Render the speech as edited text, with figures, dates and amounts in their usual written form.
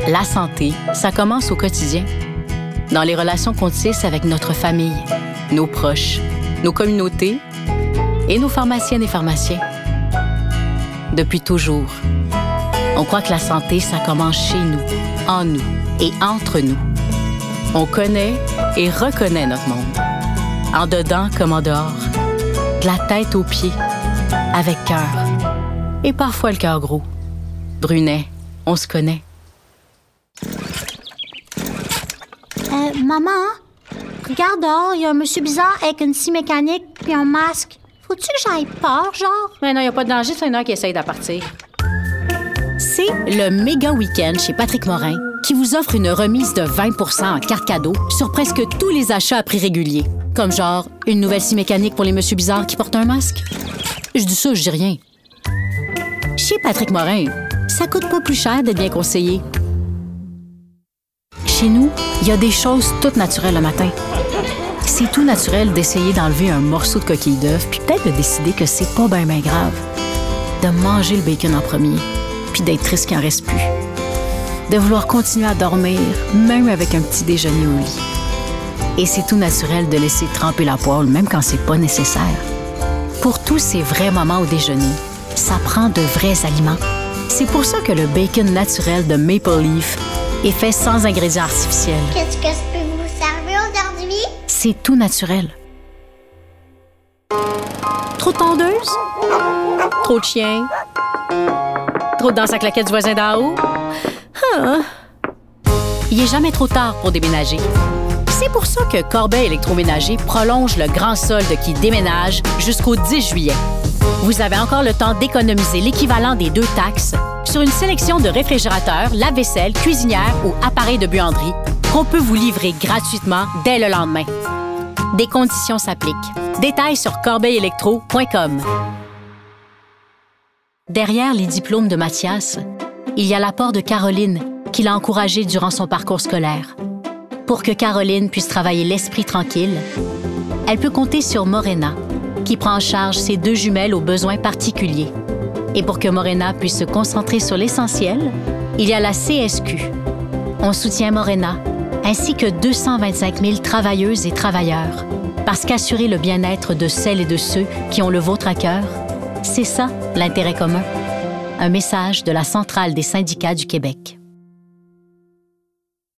La santé, ça commence au quotidien. Dans les relations qu'on tisse avec notre famille, nos proches, nos communautés et nos pharmaciennes et pharmaciens. Depuis toujours, on croit que la santé, ça commence chez nous, en nous et entre nous. On connaît et reconnaît notre monde. En dedans comme en dehors. De la tête aux pieds. Avec cœur. Et parfois le cœur gros. Brunet, on se connaît. Maman, regarde dehors, il y a un monsieur bizarre avec une scie mécanique puis un masque. Faut-tu que j'aille peur, genre? Mais non, il n'y a pas de danger, c'est une heure qui essaye de partir. C'est le méga week-end chez Patrick Morin qui vous offre une remise de 20 % en carte cadeau sur presque tous les achats à prix régulier. Comme genre, une nouvelle scie mécanique pour les monsieur bizarres qui portent un masque. Je dis ça, je dis rien. Chez Patrick Morin, ça coûte pas plus cher d'être bien conseillé. Chez nous, il y a des choses toutes naturelles le matin. C'est tout naturel d'essayer d'enlever un morceau de coquille d'œuf puis peut-être de décider que c'est pas ben grave. De manger le bacon en premier puis d'être triste qu'il en reste plus. De vouloir continuer à dormir, même avec un petit déjeuner au lit. Et c'est tout naturel de laisser tremper la poêle, même quand c'est pas nécessaire. Pour tous ces vrais moments au déjeuner, ça prend de vrais aliments. C'est pour ça que le bacon naturel de Maple Leaf est fait sans ingrédients artificiels. Qu'est-ce que je peux vous servir aujourd'hui? C'est tout naturel. Trop de tondeuse? Trop de chiens? Trop de danse à claquettes du voisin d'en haut? Il n'est jamais trop tard pour déménager. C'est pour ça que Corbeil Électroménager prolonge le grand solde qui déménage jusqu'au 10 juillet. Vous avez encore le temps d'économiser l'équivalent des 2 taxes sur une sélection de réfrigérateurs, lave-vaisselle, cuisinières ou appareils de buanderie qu'on peut vous livrer gratuitement dès le lendemain. Des conditions s'appliquent. Détails sur corbeillelectro.com. Derrière les diplômes de Mathias, il y a l'apport de Caroline qui l'a encouragé durant son parcours scolaire. Pour que Caroline puisse travailler l'esprit tranquille, elle peut compter sur Morena, qui prend en charge ses 2 jumelles aux besoins particuliers. Et pour que Morena puisse se concentrer sur l'essentiel, il y a la CSQ. On soutient Morena, ainsi que 225 000 travailleuses et travailleurs, parce qu'assurer le bien-être de celles et de ceux qui ont le vôtre à cœur, c'est ça, l'intérêt commun. Un message de la Centrale des syndicats du Québec.